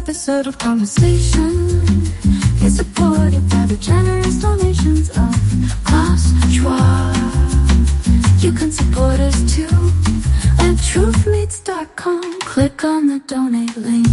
the settled conversation is supported by the generous donations of Klaus Schwab. You can support us too at truthmeets.com. Click on the donate link.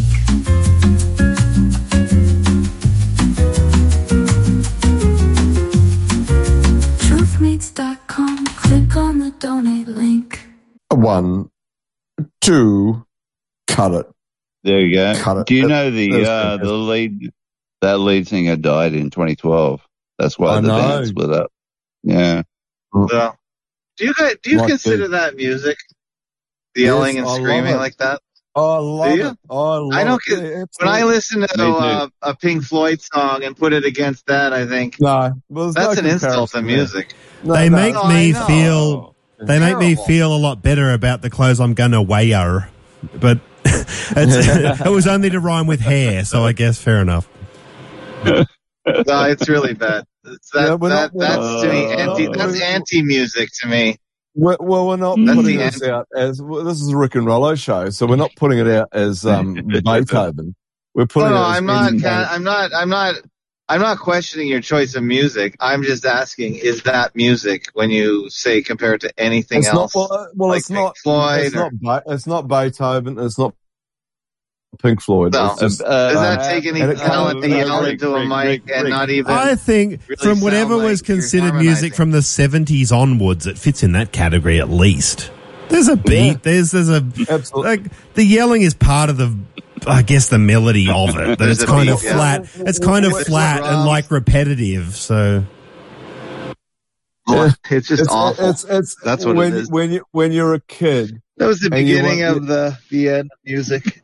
Truthmeets.com. Click on the donate link. 1, 2, cut it. There you go. Cut it. Do you know that lead singer died in 2012? That's why the band split up. Yeah. So, do you consider that music? The yelling and screaming like that? Oh, I love it. I know. When I listen to a Pink Floyd song and put it against that, I think that's an insult to music. They make me feel a lot better about the clothes I'm going to wear, but it was only to rhyme with hair, so I guess fair enough. No, it's really bad. That's to me that's anti-music to me. Well, we're not putting this out as this is a Rick and Rollo show, so we're not putting it out as Beethoven. We're putting. No, I'm not questioning your choice of music. I'm just asking: is that music when you say compare it to anything else? Like it's not Floyd. It's not Beethoven. It's not Pink Floyd. No. Does that take any talent to yell into a mic and not even? I think really from whatever was considered music from the 70s onwards, it fits in that category at least. There's a beat. Yeah. There's a like the yelling is part of the, I guess, the melody of it. But it's kind of flat. Yeah. It's kind of flat and like repetitive. So. Yeah. It's just awful. That's what it is. When you're a kid. That was the beginning of the end of music.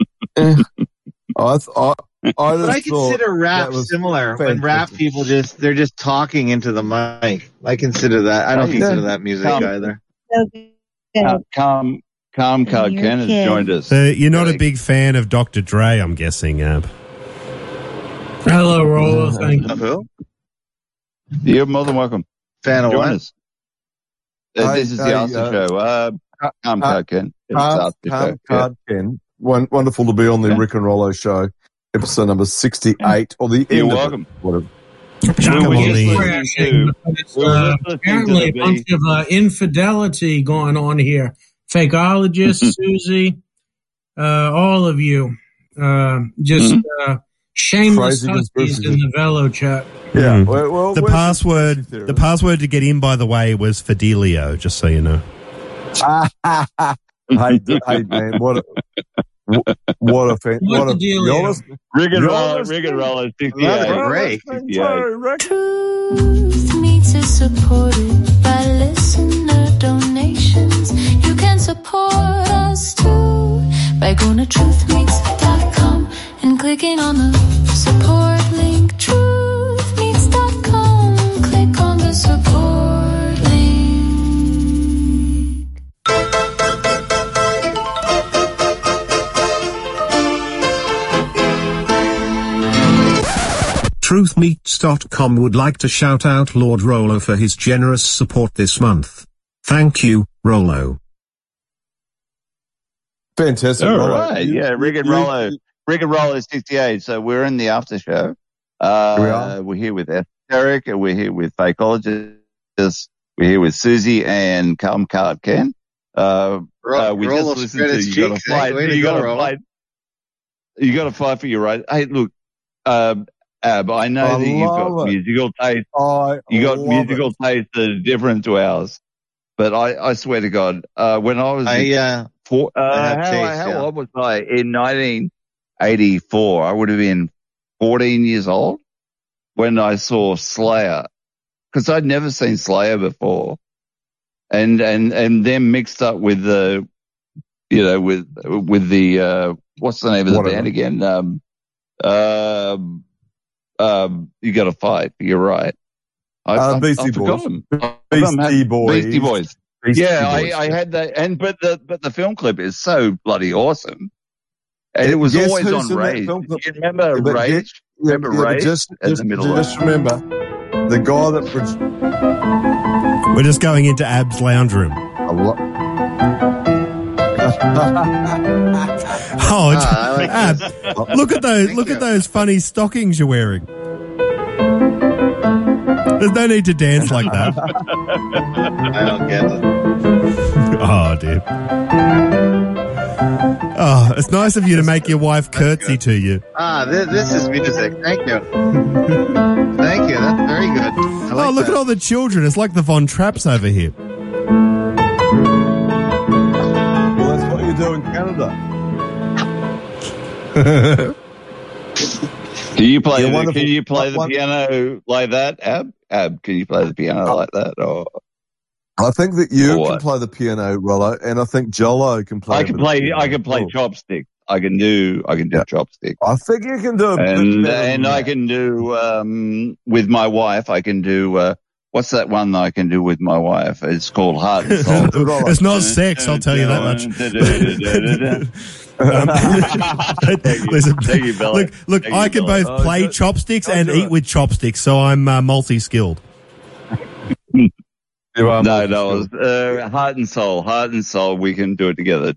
I consider rap similar. When rap people they're just talking into the mic. I consider that. I don't consider that music either. Calm Card Ken has joined us. You're not a big fan of Dr. Dre, I'm guessing, Ab. Hello, Rollo. Thank you. Who? You're more than welcome. Fan of what? This is the After Show. Calm Card Ken. Calm Card Ken. Wonderful to be on the Rick and Rollo show, episode number 68, or the You're end welcome. Of apparently a bunch of infidelity going on here. Fakeologists, Susie, all of you, shameless huskies in the Velo chat. Yeah, well, the password to get in, by the way, was Fidelio. Just so you know. Hey, man, what a fan! What a deal! Rick and Roll, 68. Great. Truth Meets is supported by listener donations. You can support us too by going to truthmeets.com and clicking on the support link. Truthmeets.com. Click on the support link. Truthmeets.com would like to shout out Lord Rollo for his generous support this month. Thank you, Rollo. Fantastic. All right. Yeah, Rick and Rollo is 68, so we're in the after show. We're here with Eric, and we're here with Fakeologists. We're here with Susie and Calm Card Ken. We just listened to You Gotta Fight. You gotta fight for your right. Hey, look, Ab, I know that you've got musical taste. You got musical taste that are different to ours. But I swear to God, when I was how old was I? In 1984, I would have been 14 years old when I saw Slayer, because I'd never seen Slayer before, and them mixed up with the, with the what's the name of the band again? You Gotta Fight. You're right. Beastie Boys. Beastie Boys. I had that, but the film clip is so bloody awesome, and it was always on Rage. You remember Rage? Rage? Just remember the guy that. We're just going into Ab's lounge room. Look at those! Look at those funny stockings you're wearing. There's no need to dance like that. I don't get it. Oh dear. Oh, it's nice of you to make your wife curtsy to you. This is music. Thank you. Thank you. That's very good. Look at all the children. It's like the Von Trapps over here. Well, that's what you do in Canada. Can you play the piano like that, Ab? Ab, can you play the piano like that? Or I think that you can play the piano, Rollo, and I think Jolo can play. I can play chopsticks. I can do chopsticks. I think you can do and I can do with my wife. I can do what's that one that I can do with my wife? It's called Heart and Soul. It's not sex, I'll tell you that much. Listen, look, I can both play chopsticks and eat with chopsticks, so I'm multi-skilled. No, Heart and Soul. Heart and Soul, we can do it together.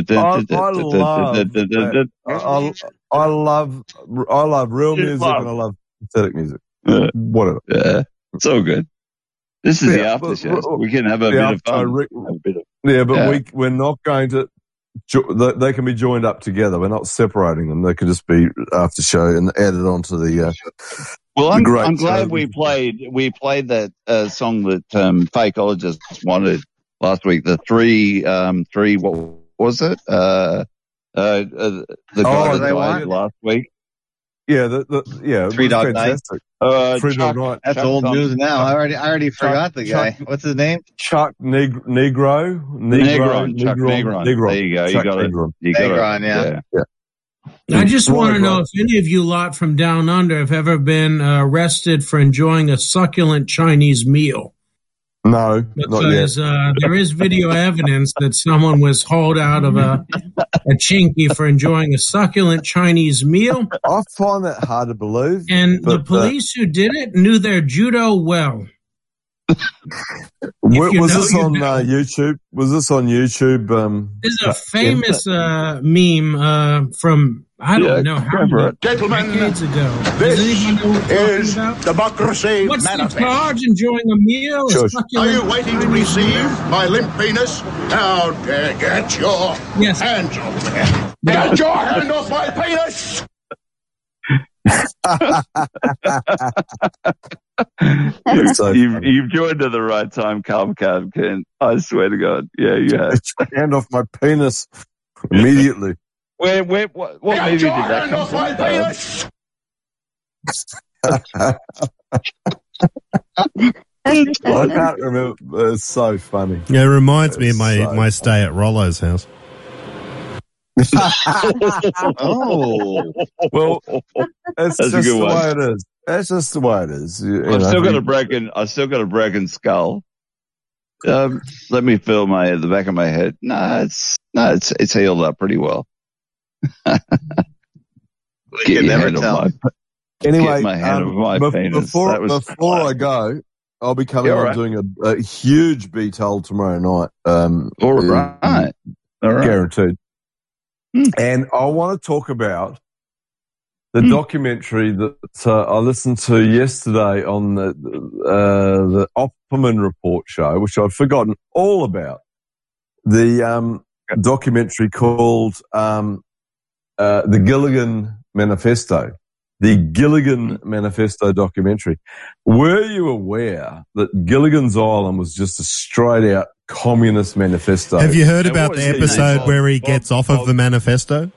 I love real music and I love synthetic music. Whatever. Yeah, so good. This is the after show. We can have a bit of fun. We're not going to. They can be joined up together. We're not separating them. They could just be after show and added onto the. Well, I'm glad we played that song that Fakeologists wanted last week. The three. What was it? The guy that died last week. Yeah, Three Dog Night. Three Dog Night. That's old news now. I already forgot the guy. What's his name? Chuck Negron. There you go. You got it. Yeah. I just want to know if any of you lot from down under have ever been arrested for enjoying a succulent Chinese meal. No, because there is video evidence that someone was hauled out of a chinky for enjoying a succulent Chinese meal. I find that hard to believe. And the police who did it knew their judo well. Was this on YouTube? Was this on YouTube? This is a famous meme from I don't know how many decades ago. This is Democracy What's Manifest. the charge? Enjoying a meal? Are you waiting to receive my limp penis? Now, get your hands off me. Get your hand off my penis! You've joined at the right time, Calm, Ken. I swear to God. Yeah, you have. Hand off my penis immediately. What movie did that come from? I can't remember. It's so funny. Yeah, it reminds me of my stay at Rollo's house. Well, that's just the way it is. That's just the way it is. I've still got a broken skull. Let me feel the back of my head. It's healed up pretty well. You can never tell. Anyway, before I go, I'll be coming on doing a huge Be Told tomorrow night. All right. Guaranteed. And I want to talk about the documentary that I listened to yesterday on the Opperman Report show, which I'd forgotten all about. The documentary called The Gilligan Manifesto. The Gilligan Manifesto documentary. Were you aware that Gilligan's Island was just a straight-out communist manifesto? Have you heard about the episode where he gets off of the manifesto?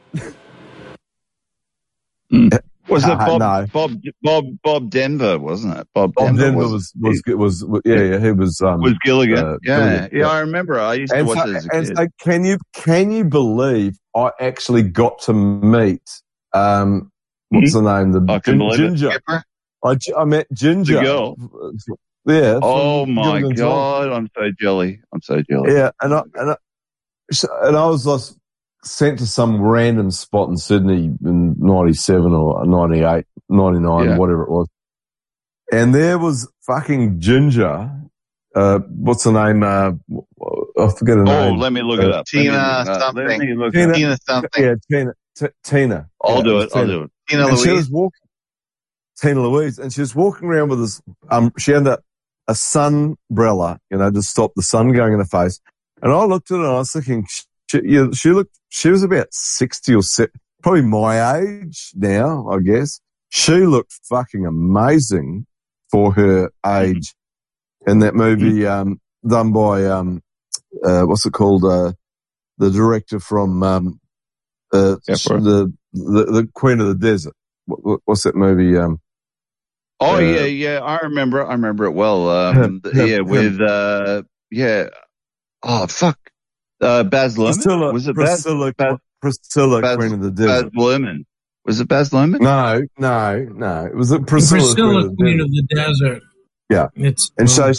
Was it Bob Denver, wasn't it? Bob Denver was he was Gilligan. I remember. I used to watch it as a kid. And so can you believe I actually got to meet what's the name? Ginger. I met Ginger. The girl. Yeah. Oh my God! I'm so jelly. Yeah, and I was just sent to some random spot in Sydney in 97 or 98, 99, whatever it was. And there was fucking Ginger. What's the name? I forget her name. Let me look it up. Tina something. Tina something. Yeah, Tina. I'll do it. Tina Louise. Tina Louise, and she was walking around with this. She had a sunbrella, to stop the sun going in her face. And I looked at her and I was thinking, she was about 60 or 70, probably my age now, I guess. She looked fucking amazing for her age. In that movie, done by, what's it called? The director from, the Queen of the Desert. What's that movie? Yeah. I remember it well. Baz Luhrmann? Was it Priscilla, Queen of the Desert. Baz Luhrmann. Was it Baz Luhrmann? No. It was Priscilla Queen of the Desert. Yeah. So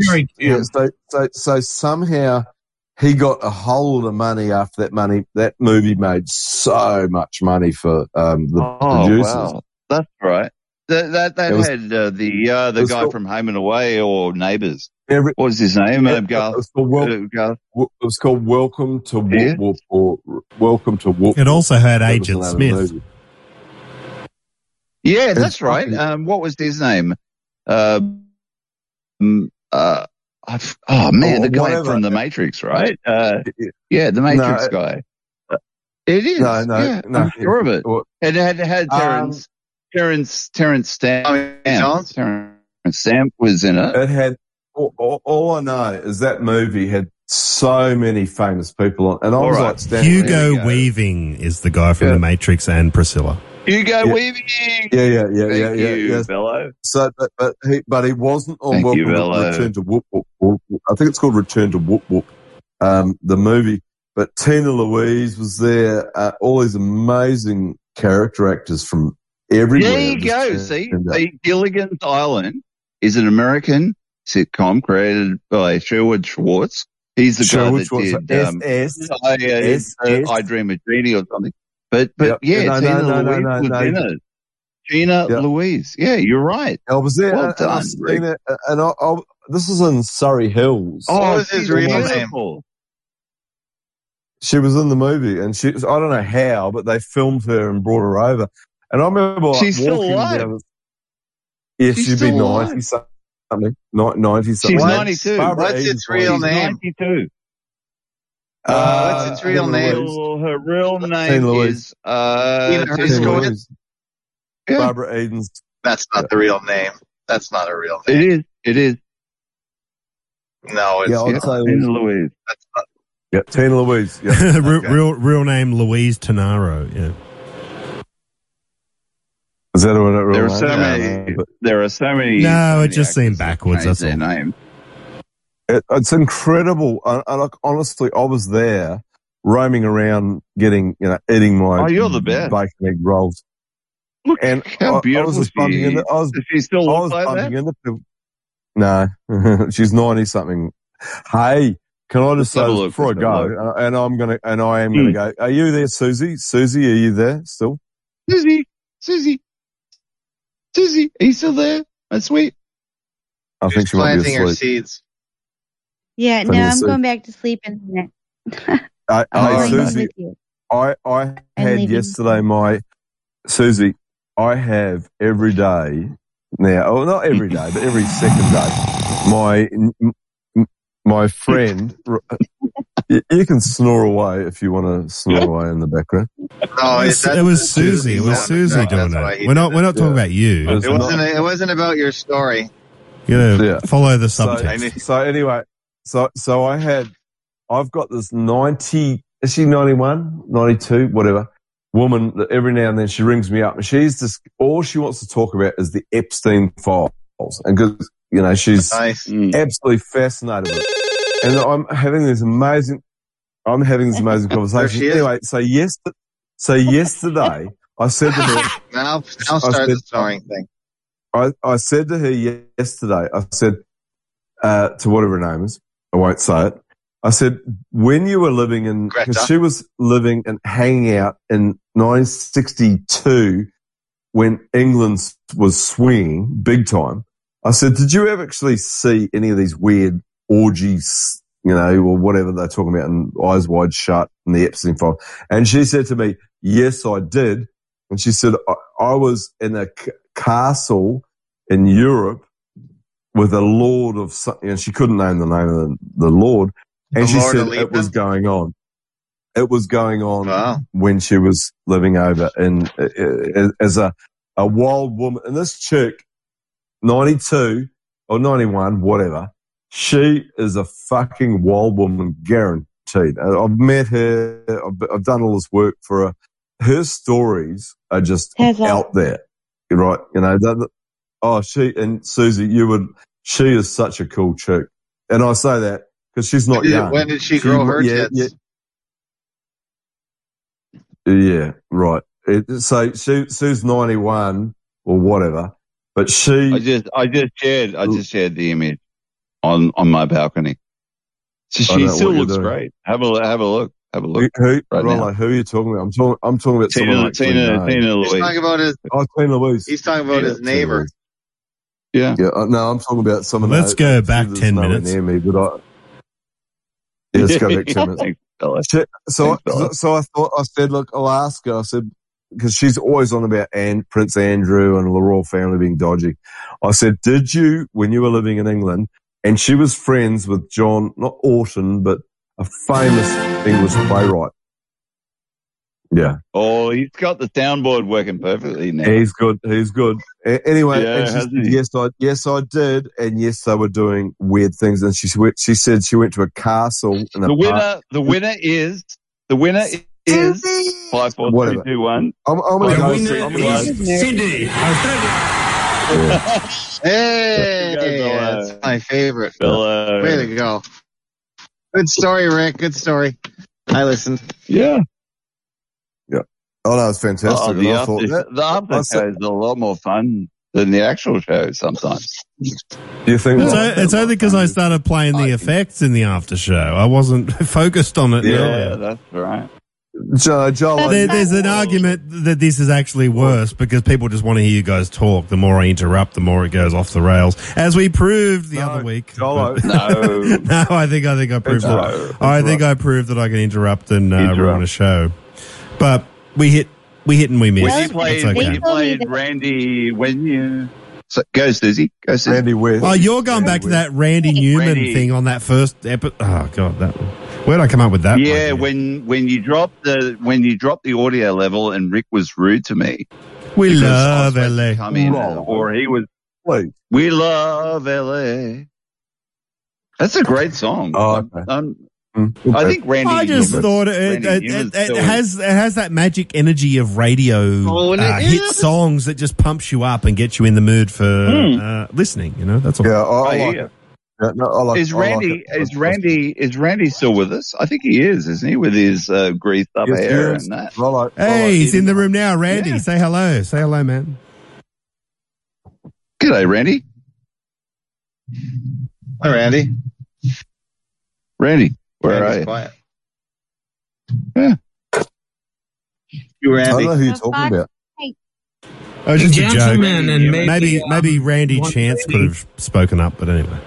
somehow he got a whole lot of money after that movie made so much money for the producers. Wow. That's right. That had the guy from Home and Away or Neighbours. What was his name? It was called Welcome to Whoop Whoop, or Welcome to Whoop. It also had Agent Smith. Yeah, that's right. What was his name? The guy from The Matrix, right? The Matrix guy. It is. No, I'm sure of it. It had Terrence Stamp. Terrence Stamp was in it. It had. All I know is that movie had so many famous people on, and I was like, Hugo Weaving is the guy from The Matrix and Priscilla. Hugo Weaving. Yeah. Bello. So, but he wasn't on Return to Whoop Whoop. I think it's called Return to Whoop Whoop, the movie. But Tina Louise was there. All these amazing character actors from everywhere. There you go. See, Gilligan's Island is an American sitcom created by Sherwood Schwartz. He's the guy that did I Dream of Jeannie or something. But Tina Louise was in it. Tina Louise. Yeah, you're right. I was there. Well done, and this is in Surrey Hills. What was his real name? She was in the movie, and I don't know how, but they filmed her and brought her over. And I remember she's still alive. She'd be 90 something. 90 something. She's 92. What's its real name? 92. What's its real name? Her real name is Barbara Eden's. That's not the real name. That's not a real name. It is. No, it's Tina Louise. That's not. Yeah, Tina Louise. Yeah. real name Louise Tenaro. Yeah. Is that what it really There are so many. No, it just seemed backwards. That's their all. Name. It's incredible. Honestly, I was there roaming around getting, eating my you're the best. Bacon egg rolls. Look, and how beautiful I was bumping into, Does she still look like that? No, she's 90 something. Hey, can I just say before I go, and I am going to go, are you there, Susie? Susie, are you there still? Susie, are you still there? That's sweet. I think she might be asleep. Her seeds. Yeah, no, I'm going back to sleep in a minute. Hey, Susie, I had yesterday Susie, I have every day now, not every day, but every second day, my friend, you can snore away if you want to snore away in the background. Oh, it was Susie. It was Susie doing it. We're not talking about you. It wasn't about your story. Follow the subtext. So anyway, so I've got this 90, is she 91, 92, whatever, woman that every now and then she rings me up and she's just, all she wants to talk about is the Epstein files. And because, she's absolutely fascinated with it. And I'm having these amazing conversations. Anyway, so yesterday I said to her, now start the snoring thing. I said to her yesterday, I said, to whatever her name is, I won't say it. I said, when you were living in, because she was living and hanging out in 1962 when England was swinging big time. I said, did you ever actually see any of these weird orgy or whatever they're talking about in Eyes Wide Shut and the Epstein file. And she said to me, yes, I did. And she said, I was in a castle in Europe with a lord of something, and she couldn't name the name of the lord. And she said it was going on. It was going on when she was living over as a wild woman. And this chick, 92 or 91, whatever, she is a fucking wild woman, guaranteed. I've met her. I've done all this work for her. Her stories are just out there, right? She and Susie, she is such a cool chick. And I say that because she's not young. When did she grow her tits? Yeah, right. So Sue's 91 or whatever, but she. I just shared the image on my balcony. So she still looks great. Have a look. Have a look. Who are you talking about? I'm talking about someone Tina Louise. He's talking about Tina Louise. He's talking about his neighbor. Yeah. No, I'm talking about someone. Let's go back 10 minutes. Near me, but let's go back 10 minutes. So I thought, I said, look, I'll ask her. I said, because she's always on about Prince Andrew and the royal family being dodgy. I said, did you, when you were living in England, and she was friends with John, not Orton, but a famous English playwright. Yeah. Oh, he's got the soundboard working perfectly now. He's good. Anyway, and she said, yes, I did, and yes, they were doing weird things. And she said she went to a castle. In the winner is 5, 4, 3, 2, 1. I'm going to go. Cindy. Hey, that's my favorite. Hello. Way to go. Good story, Rick. Good story. I listened. Yeah. Oh, no, it's fantastic. The after show is a lot more fun than the actual show sometimes. Do you think it's only because I started playing the effects in the after show. I wasn't focused on it. Yeah, that's right. There's an argument that this is actually worse because people just want to hear you guys talk. The more I interrupt, the more it goes off the rails, as we proved the other week. No, I think I proved that. I think I proved that I can interrupt and ruin a show. But we hit and we missed. When you played Randy, go Susie. Randy West. Oh, you're going back to that Randy Newman thing on that first episode. Oh God, where'd I come up with that? Yeah, when you dropped the audio level and Rick was rude to me. We love LA. Or he was. We love LA. That's a great song. Oh, okay. I think Randy. I just thought it has that magic energy of radio hit songs that just pumps you up and gets you in the mood for listening. That's all. Yeah, Is Randy still with us? I think he is, isn't he? With his greased up hair and that. Hey, he's in the room now. Randy, say hello. Say hello, man. G'day, Randy. Hi, Randy. Randy. Where are you? Quiet. Yeah. You, Randy. I don't know who you're talking about. Oh, just a joke. And maybe Randy Chance could have spoken up, but anyway.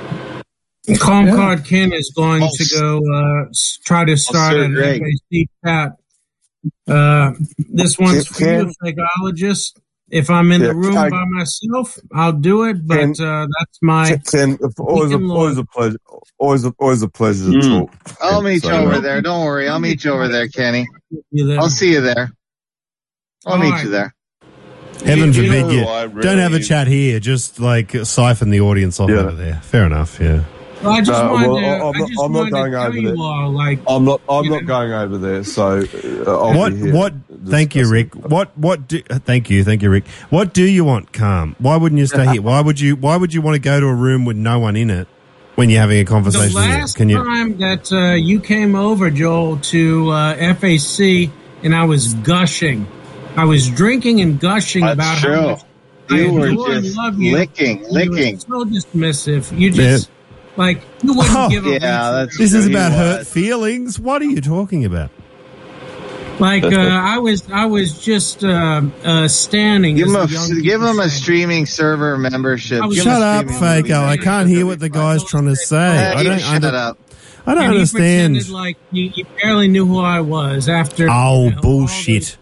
Card Ken is going to go try to start an FAC chat. This one's for you, psychologist. If I'm in the room by myself, I'll do it. But that's my. Ken, always a pleasure. Always a pleasure to talk. I'll meet you over there. Don't worry. I'll meet you over there, Kenny. I'll see you there. I'll meet you there. Heaven forbid you don't have a chat here. Just siphon the audience off over there. Fair enough. Yeah. Well, I'm not going over there. I'm not going over there. So Thank you, Rick. Thank you, Rick. What do you want, Calm? Why wouldn't you stay here? Why would you want to go to a room with no one in it when you're having a conversation? The last time that you came over, Joel, to FAC, and I was gushing. I was drinking and gushing about how much you were just licking. You were so dismissive. You just. You wouldn't give a this is about hurt feelings. What are you talking about? I was just standing. Give him a streaming server membership. Shut up, Faco. I can't hear what the guy's trying to say. Shut up. I don't understand. He pretended like he barely knew who I was after. Oh, bullshit.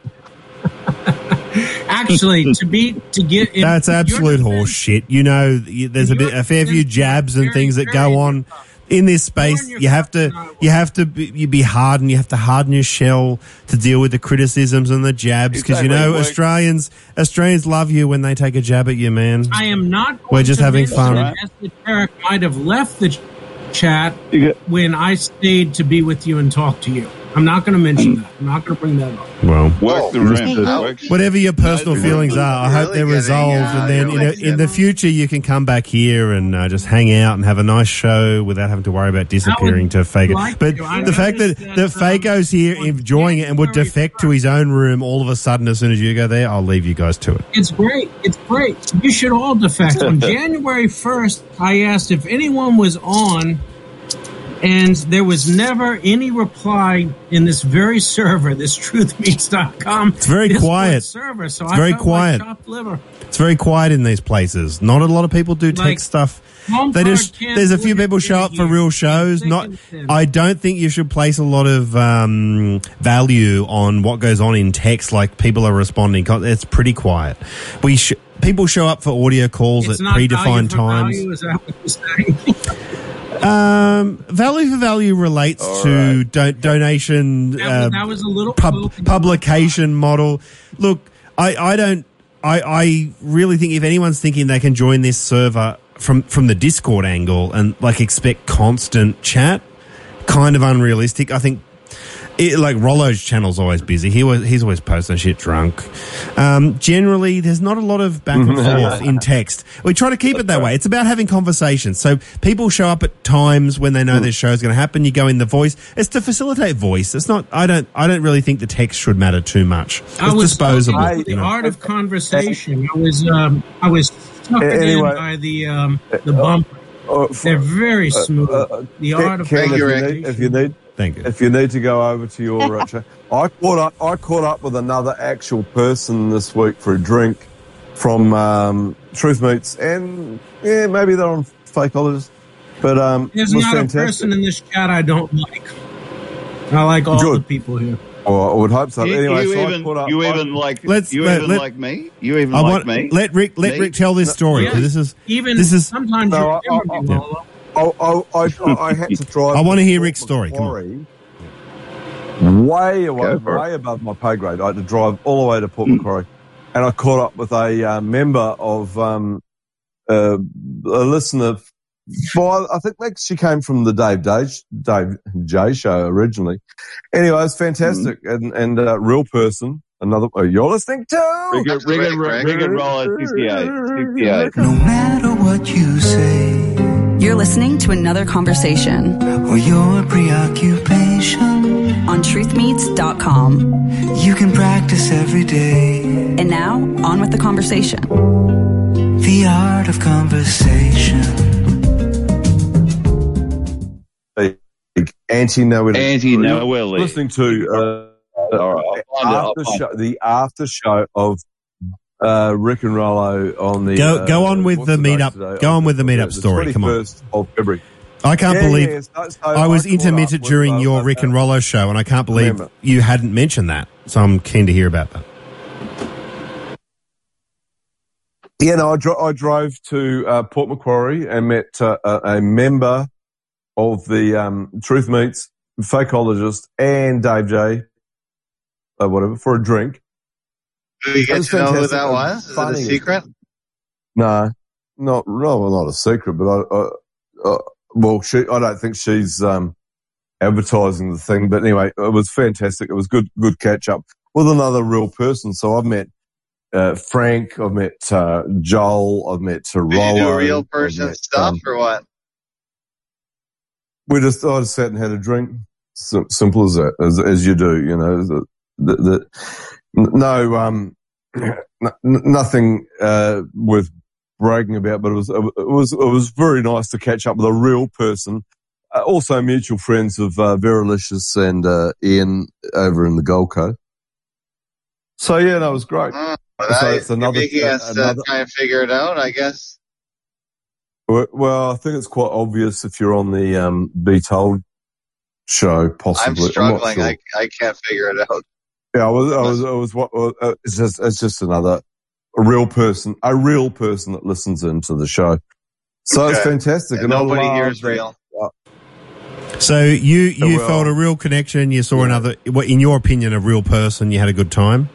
Actually, to get in, that's absolute horse shit. You know, there's a fair few jabs and things that go on in this space. You have to be hardened. You have to harden your shell to deal with the criticisms and the jabs, because you know Australians love you when they take a jab at you, man. I am not. We're just having fun. Esoteric might have left the chat when I stayed to be with you and talk to you. I'm not going to mention that. I'm not going to bring that up. Well, work whatever your personal feelings are, I hope they're resolved. And then in the future, you can come back here and just hang out and have a nice show without having to worry about disappearing to Fago. But the fact that Fago's here enjoying it and would defect to his own room all of a sudden as soon as you go there, I'll leave you guys to it. It's great. It's great. You should all defect. On January 1st, I asked if anyone was on, and there was never any reply in this very server, this truthmeets.com. It's very quiet. Server, so it's very quiet. Like chopped liver. It's very quiet in these places. Not a lot of people do tech stuff. There's a few people show up for real shows. I don't think you should place a lot of value on what goes on in text, like people are responding. It's pretty quiet. People show up for audio calls at predefined times. Value, is that what you're saying? Value for value relates to donation, that was a little publication model. Look, I really think if anyone's thinking they can join this server from the Discord angle and like expect constant chat, kind of unrealistic. I think like Rollo's channel's always busy. He's always posting shit drunk. Generally, there's not a lot of back and forth in text. We try to keep it that way. It's about having conversations. So people show up at times when they know their show's going to happen. You go in the voice. It's to facilitate voice. It's not. I don't really think the text should matter too much. It's disposable. The art of conversation. I was stuck in by the bumper. They're very smooth. The art of conversation. If you need. Thank you. If you need to go over to your chat, I caught up with another actual person this week for a drink from Truth Meets, and maybe they're on Fakeologist, but there's not fantastic. A person in this chat I don't like. I like all the people here. Oh, I would hope so. Anyway, you even like me. You even like me. Let Rick tell this story. Yeah. This is sometimes I had to drive. I want to hear Rick's story. Come on. Way above my pay grade. I had to drive all the way to Port Macquarie, and I caught up with a member of a listener. I think she came from the Dave J show originally. Anyway, it's fantastic and real person. You're listening to Rick and Roller 68. No matter what you say. You're listening to another conversation or your preoccupation on truthmeets.com. You can practice every day. And now, on with the conversation. The art of conversation. Auntie Noelle. Listening to the after show of Rick and Rollo on the go on with the meetup. Today? Go on with the meetup story. Come on. Of February. I can't believe I was intermittent during your Rick and Rollo show, and I can't believe you hadn't mentioned that. So I'm keen to hear about that. Yeah, no, I drove to Port Macquarie and met a member of the Truth Meets, Fakeologist, and Dave J, whatever, for a drink. Do you get to know who that was? Is it a secret? No, not a secret, but I don't think she's advertising the thing. But anyway, it was fantastic. It was good catch up with another real person. So I've met Frank, I've met Joel, I've met Rollo. Did you do real person stuff or what? I just sat and had a drink. Simple as that, as you do, you know. No, nothing worth bragging about, but it was very nice to catch up with a real person. Also, mutual friends of Veralicious and Ian over in the Gold Coast. So yeah, that was great. So it's another. You're making us try and figure it out, I guess. Well, I think it's quite obvious if you're on the Be Told channel. But anyway, it was fantastic. It was good catch up. With a real person. Also, mutual friends of Veralicious and Ian over in the Gold Coast. So yeah, that was great. So it's another. Well, I think it's quite obvious if you're on the Be Told show, possibly. I'm struggling. Sure. I can't figure it out. Yeah, it's just a real person that listens into the show. So It's fantastic. And nobody here is real. So you felt a real connection. You saw another, in your opinion, a real person. You had a good time.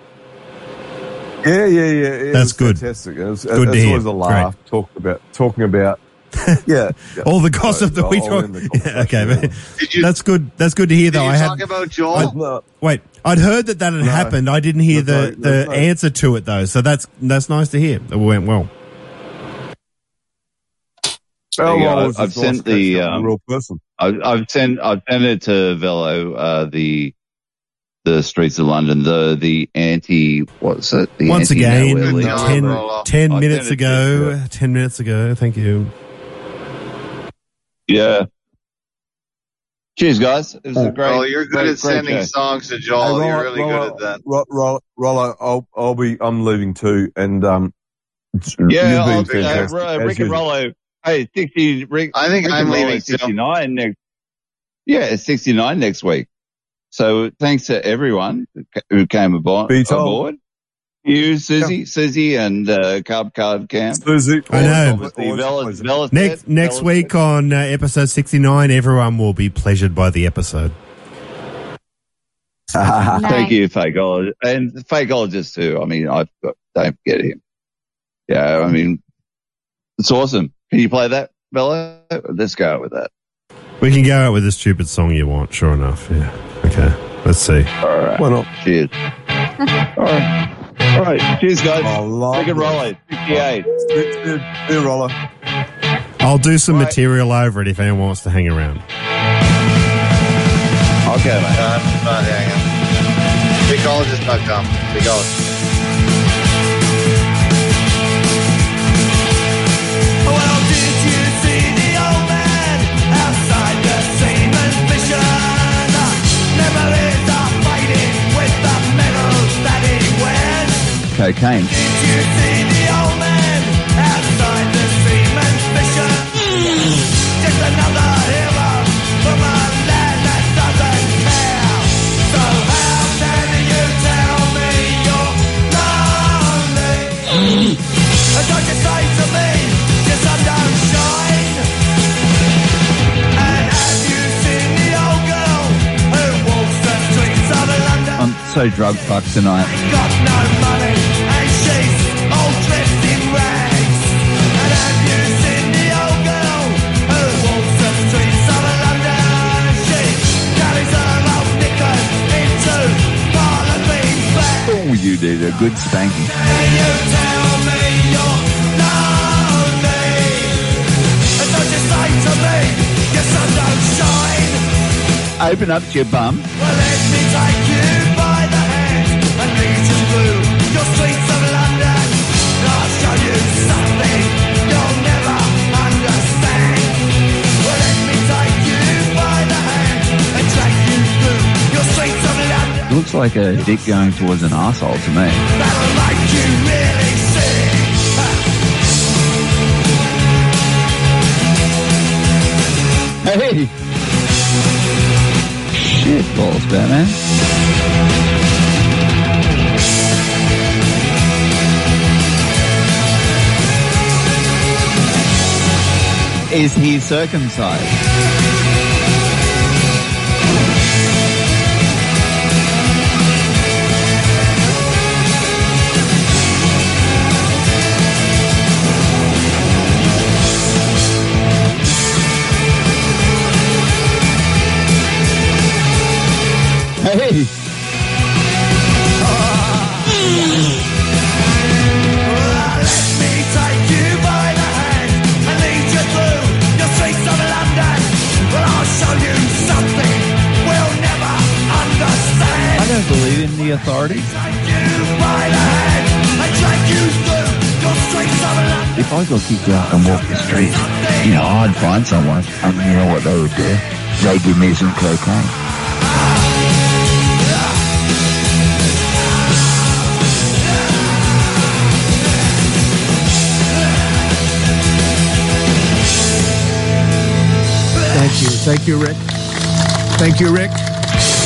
Yeah. That's good. Fantastic. Good to hear. It's always a laugh talking about. all the gossip that we talk. Okay, that's good. That's good to hear. Though I talk about Joel. I'd heard that had happened. I didn't hear the answer to it though. So that's nice to hear. It went well. I've sent the real person. I've sent it to Velo. The Streets of London, the anti, what's it? The Once again, 10 minutes ago. 10 minutes ago. Thank you. Yeah. Cheers, guys. It was a great. Oh, you're good at sending songs to Joel. Hey, you're really good at that. Rollo, I'm leaving too, and yeah, Rick and Rollo. Hey, 60. Rick. I think I'm leaving 69 next. Yeah, it's 69 next week. So thanks to everyone who came aboard. You, Susie, and Cub Card Camp. Susie, I know. Next week on episode 69, everyone will be pleasured by the episode. Thank you, Fakeologist. And Fakeologist too. I mean, don't forget him. Yeah, I mean, it's awesome. Can you play that, Bella? Let's go out with that. We can go out with the stupid song you want, sure enough. Yeah. Okay. Let's see. All right. Why not? Cheers. All right. Cheers, guys. Rick and Rollo, 58. Here, Rollo. I'll do some material over it if anyone wants to hang around. Okay, mate. I'm not hanging. Fakeologist.com. Fakeologist. Cocaine. Did you see the old man outside the seaman's mission? Just another hero from a land that doesn't care. So how can you tell me you're lonely? And don't you say to me, your sun don't shine? And have you seen the old girl who walks the streets of London? I'm so drug fucked tonight. Got no money. You did a good spanking. Can you tell me you're lonely? And don't you say to me, your sun don't shine? Open up your bum. Well, let me take you by the hand and lead you through your streets of London. I'll show you something you'll never understand. Well, let me take you by the hand and drag you through your streets of London. It looks like a dick going towards an arsehole to me. That'll make you really sick. Hey! Shit balls, Batman. Is he circumcised? Hey! In the authorities? If I got kicked out and walked the streets, I'd find someone, and you know what they would do? They'd give me some cocaine. Thank you, Rick. Thank you, Rick.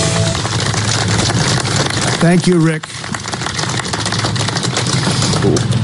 Thank you, Rick. Cool.